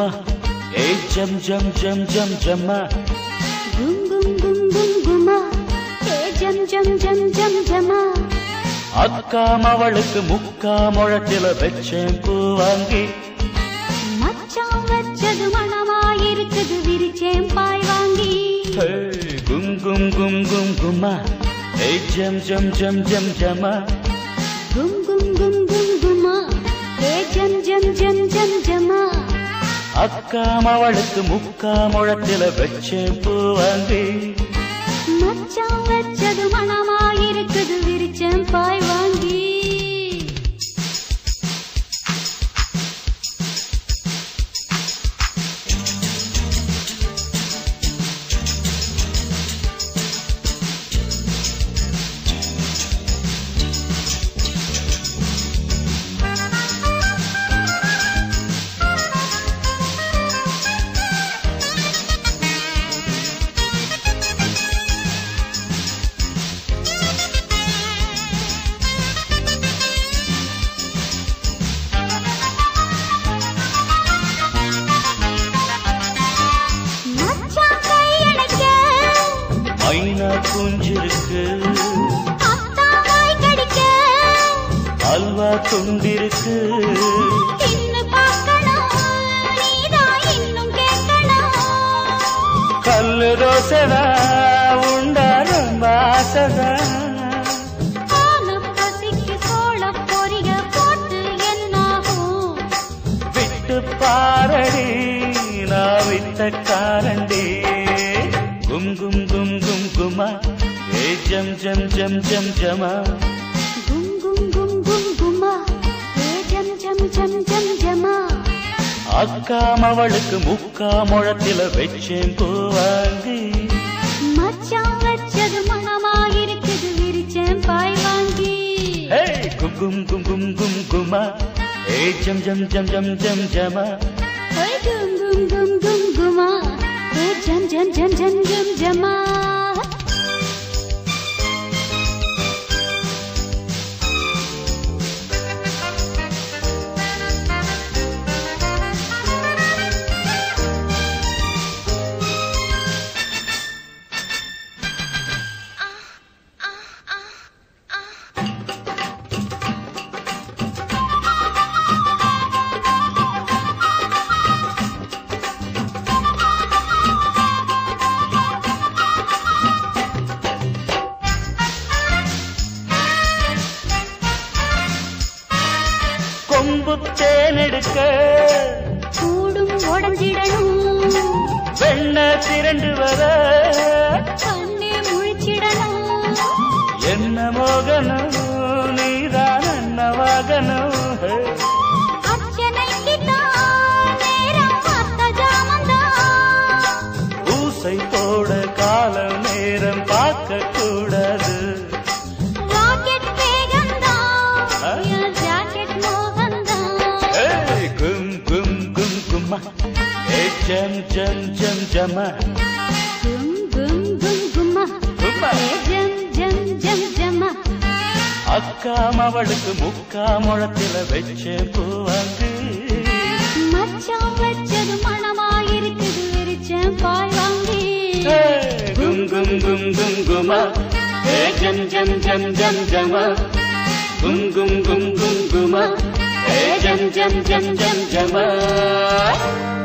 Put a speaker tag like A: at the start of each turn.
A: கும்மா ஏ ஜம் ஜம் ஜம் ஜம் ஜம்மா
B: கும் கும் கும் கும் கும்மா ஏ ஜம் ஜம் ஜம் ஜம் ஜம்மா
A: அக்கா மவளுக்கு முக்கா முழத்தில வெச்சேன் பூ வாங்கி
B: மச்சான் வச்சது மணமாயிருக்குது விரிச்சேன் பாய் வாங்கி
A: கும் கும் கும் கும் கும்மா ஏ ஜம் ஜம் ஜம் ஜம் ஜம்மா
B: கும் கும் கும் கும் கும்மா ஏ ஜம் ஜம் ஜம் ஜம் ஜம்மா
A: அக்கா மவளுக்கு முக்கா முழத்தில வெச்சேன் பூ வாங்கி
B: மச்சான் வச்சது மணமாயிருக்குது விரிச்சேன் பாய் வாங்கி
A: ஐநா குஞ்சிருக்கு அல்வா துண்டிருக்கு கல்லு ரோசடா உண்டா ரொம்ப ஆசடா விட்டு பாரடி நான் விட்ட காரண்டி கும் கும் கும் கும் குமா ஏ ஜம் ஜம் ஜம் ஜம் ஜமா
B: கும் கும் கும் கும் குமா ஏ ஜம் ஜம் ஜம் ஜம் ஜமா
A: அக்கா மவளுக்கு முக்கா முழத்தில வெச்சேன் பூ வாங்கி
B: மச்சான் வச்சது மணமாயிருக்குது விரிச்சேன் பாய் வாங்கி
A: கும் கும் கும் கும் கும் குமா ஏ ஜம் ஜம் ஜம் ஜம் ஜம் ஜமா
B: கும் கும் கும் கும் குமா ஏ ஜம் ஜம் ஜம் ஜம் ஜம் ஜமா
A: கொம்பு தேனெடுக்க
B: கூடும் உடஞ்சிடணும்
A: வெண்ண திரண்டு வர
B: கண்ணே முழிச்சிடணும்
A: என்ன மோகனம் நீதான் என்ன வாகனம்
B: அச்சனைக்கு தான் நேரம் பார்த்த ஜாமந்தான்
A: ஊசை போட காலம் நேரம் பார்க்க கூடாது
B: ராக்கெட் வேகந்தான் என் ஜாக்கெட் மோகந்தான்
A: கும் கும் கும் கும்மா ஏ ஜம் ஜம் ஜம் ஜமா
B: கும் கும் கும் கும்மா
A: கும்மா
B: ஏ ஜம் ஜம் ஜம் ஜம்மா
A: அக்கா மவளுக்கு முக்கா முழத்தில வெச்சேன் பூ வாங்கி
B: மச்சான் வச்சது மணமாயிருக்குது விரிச்சேன் பாய் வாங்கி
A: கும் கும் கும் கும் குமா ஏ ஜம் ஜம் ஜம் ஜம் ஜமா கும் கும் கும் கும் குமா ஏ ஜம் ஜம் ஜம் ஜம் ஜமா